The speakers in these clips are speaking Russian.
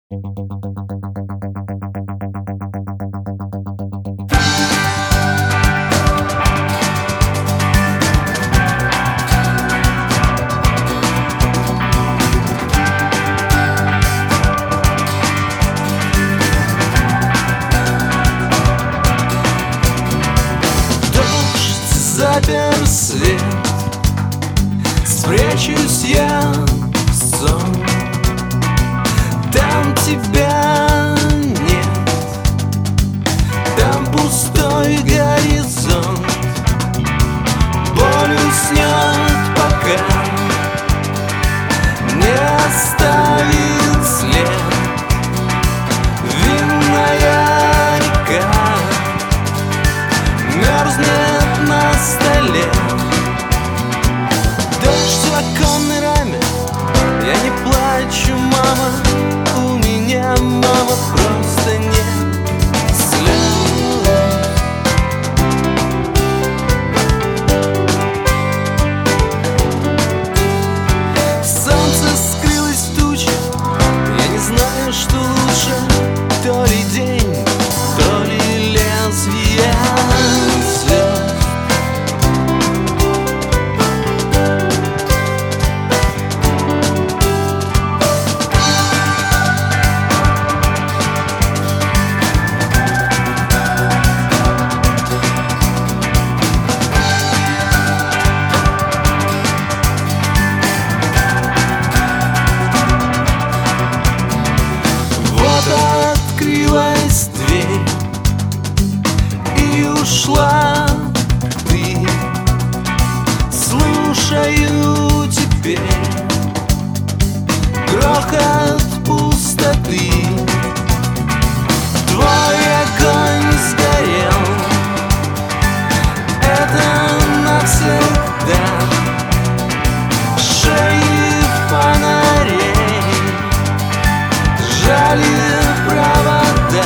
Запер свет, спрячусь я в сон. Там тебя нет, там пустой горизонт. Боль уснет, пока не оставит след. Винная река мерзнет на столе. Дождь в оконной раме, я не плачу, мама. У меня, мама, просто нет слез. Солнце скрылось в тучах, я не знаю, что лучше. То ли день, то ли лезвие звезд. Открылась дверь, и ушла ты. Слушаю теперь грохот пустоты. Твой огонь сгорел, это навсегда. Шеи фонарей жали провода.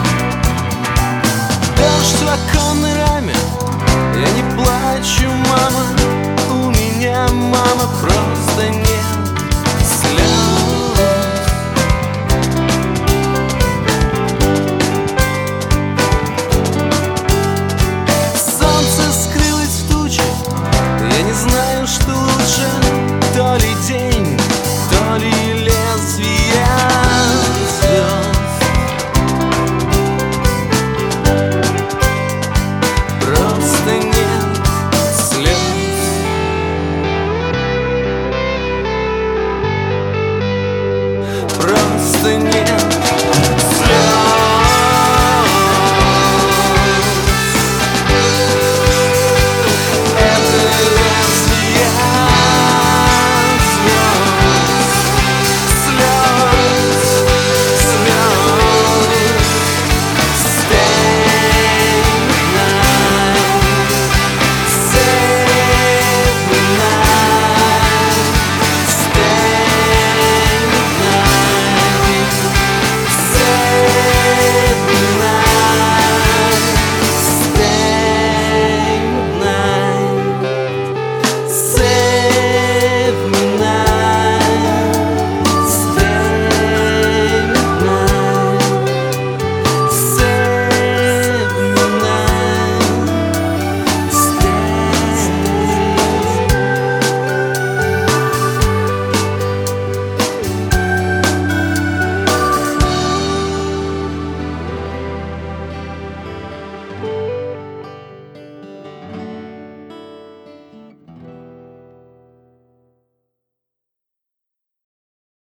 Дождь в оконной раме, я не плачу, мама. У меня, мама, просто нет